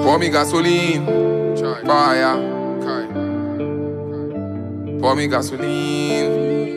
Pour me gasoline, fire. Pour me gasoline,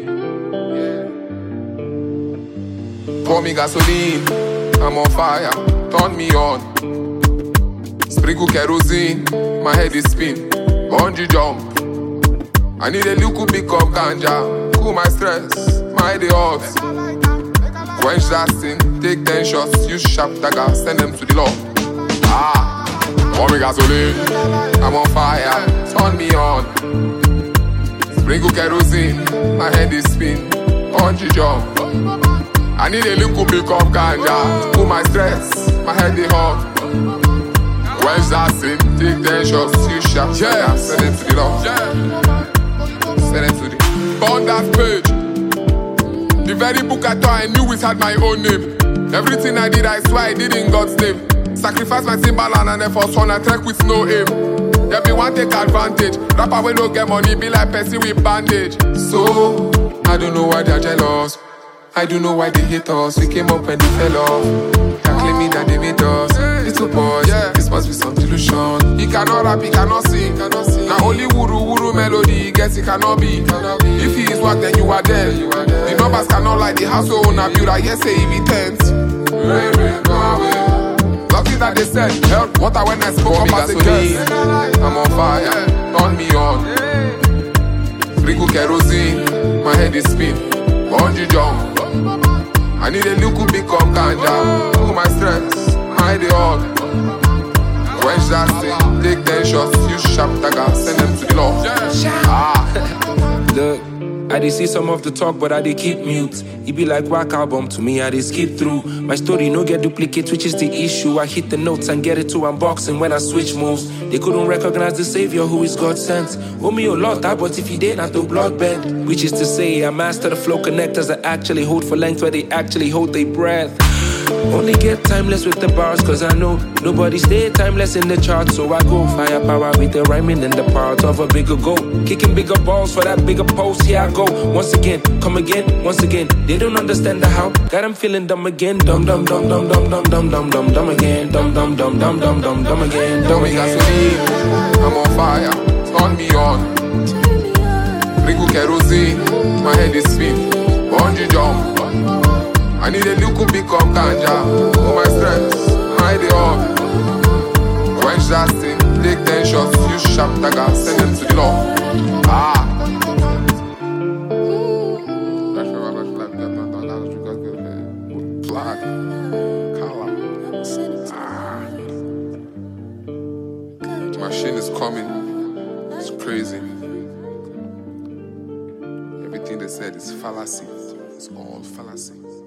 pour me gasoline. I'm on fire, turn me on. Sprinkle kerosene, my head is spin. Bungee jump. I need a little bit of ganja, cool my stress, my head is hot. Quench that sin, take 10 shots, use sharp dagger, send them to the law. Pour me gasoline, I'm on fire, turn me on. Sprinkle kerosene, my head is spin. Bungee jump. I need a little bit of ganja, cool my stress, my head is hot. Quench that sin, take 10 shots, use sharp dagger, send them to the law. Send them to the burn that page. The very book I thought I knew it had my own name. Everything I did, I swear I did in God's name. Sacrifice my Timberland and then for son I trek with no aim. There be one take advantage. Rapper when no get money be like person with bandage. So I don't know why they're jealous. I don't know why they hate us. We came up and they fell off. They're claiming that they made us. Little boys, this must be some delusion. He cannot rap, he cannot sing. Now only wuru melody, guess he cannot be. If he is what, then you are dead. The numbers cannot lie, the house will owner build. I yes say he be tent. Rain, go away. Lucky that they said, help water when I spoke about the guest. I'm on fire, turn me on. Sprinkle kerosene, my head is spin. Bungee jump. I need a little bit of ganja, cool my stress, my head is hot. Quench that thing, take 10 shots, use sharp dagger, send them to the law. Look, I did see some of the talk, but I did keep mute. It be like whack album to me, I did skip through. My story no get duplicate, which is the issue. I hit the notes and get it to unboxing when I switch moves. They couldn't recognize the savior who is God sent. Owe me a lot, but if he did, not to blood bend. Which is to say, I master the flow connectors that actually hold for length where they actually hold their breath. Only get timeless with the bars, cause I know nobody stay timeless in the charts. So I go firepower with the rhyming and the part of a bigger goal. Kicking bigger balls for that bigger post, here I go. Once again, come again, once again. They don't understand the how, got them feeling dumb again. Dumb, dumb, dumb, dumb, dumb, dumb, dumb, dumb, dumb, dumb again. Dumb, dumb, dumb, dumb, dumb, dumb, dumb again. Dumb again. I'm on fire, turn me on. Sprinkle kerosene, my head is spin. Bungee jump. I need a little bit of ganja, cool my stress, my head is hot. Quench that thing, take 10 shots, use sharp dagger, send them to the law. Flag, color. Machine is coming. It's crazy. Everything they said is fallacy. It's all fallacy.